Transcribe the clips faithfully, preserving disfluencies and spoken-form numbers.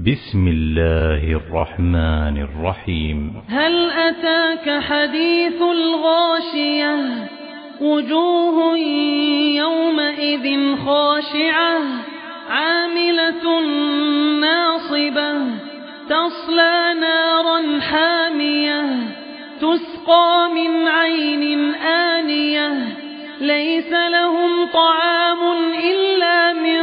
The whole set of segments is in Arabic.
بسم الله الرحمن الرحيم. هل أتاك حديث الغاشية وجوه يومئذ خاشعة عاملة ناصبة تصلى نارا حامية تسقى من عين آنية ليس لهم طعام إلا من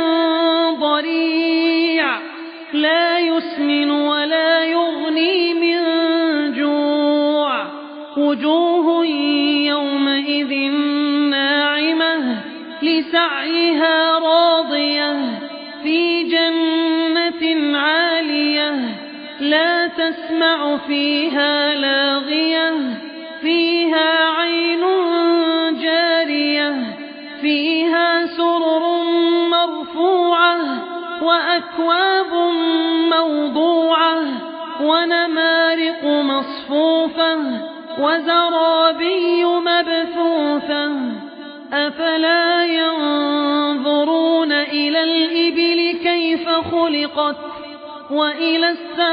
ضريع لا يسمن ولا يغني من جوع وجوه يومئذ ناعمة لسعيها راضية في جنة عالية لا تسمع فيها لاغية فيها عين جارية فيها سرر مرفوعة وأكواب موضوعة ونمارق مصفوفة وزرابي مبثوثة أفلا ينظرون إلى الإبل كيف خلقت وإلى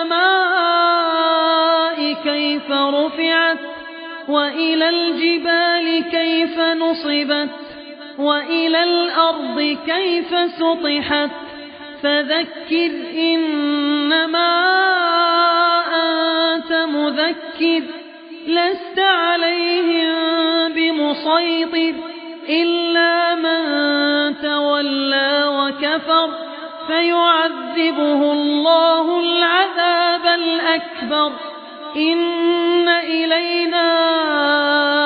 السماء كيف رفعت وإلى الجبال كيف نصبت وإلى الأرض كيف سطحت فذكر إنما أنت مذكر لست عليهم بمسيطر إلا من تولى وكفر فيعذبه الله العذاب الأكبر إن إلينا